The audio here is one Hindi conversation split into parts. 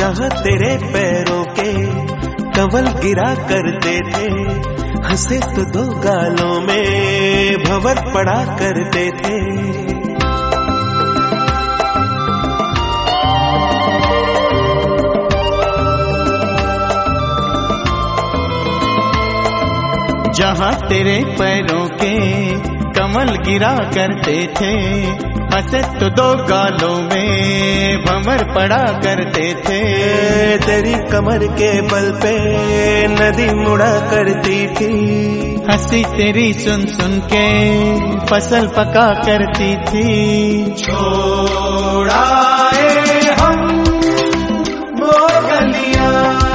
जहाँ तेरे पैरों के कंवल गिरा करते थे, हंसे तो दो गालों में भंवर पड़ा करते थे। जहाँ तेरे पैरों के कमल गिरा करते थे, हंसे तो दो गालों में भंवर पड़ा करते थे। तेरी कमर के बल पे नदी मुड़ा करती थी, हंसी तेरी सुन सुन के फसल पका करती थी। छोड़ाए हम वो गलियां,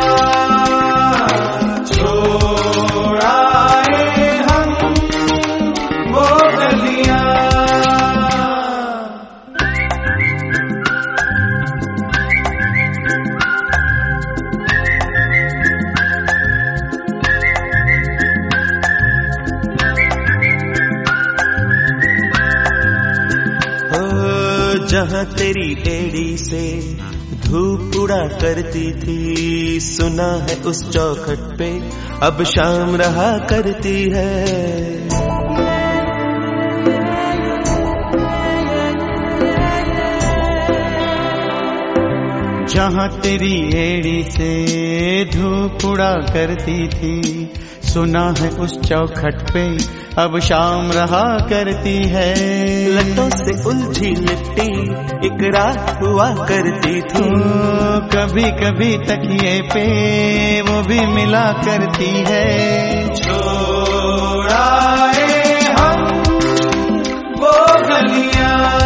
जहाँ तेरी एड़ी से धूप उड़ा करती थी, सुना है उस चौखट पे अब शाम रहा करती है। जहाँ तेरी एड़ी से धूप उड़ा करती थी, सुना है उस चौखट पे अब शाम रहा करती है। लटों से उलझी लिट्टी एक रात हुआ करती थी, कभी कभी तकिए पे वो भी मिला करती है। छोड़ाए हम वो गलियां,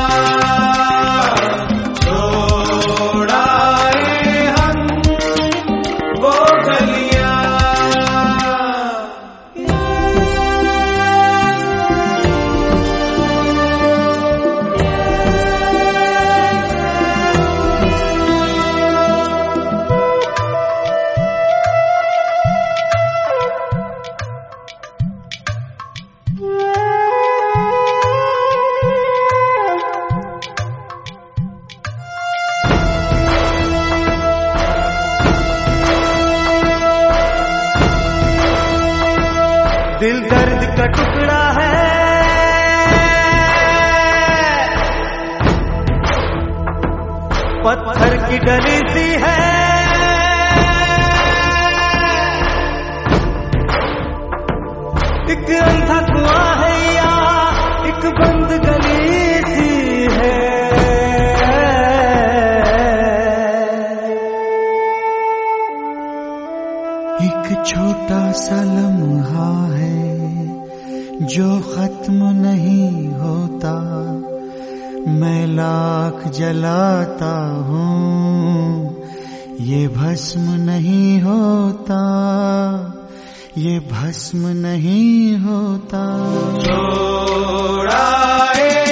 दिल दर्द का टुकड़ा है, पत्थर की डली सी है, एक अंधा कुआं है या एक बंद गली सी है। एक छोटा सा लम्हा है जो खत्म नहीं होता, मैं लाख जलाता हूँ ये भस्म नहीं होता, ये भस्म नहीं होता। छोड़ाए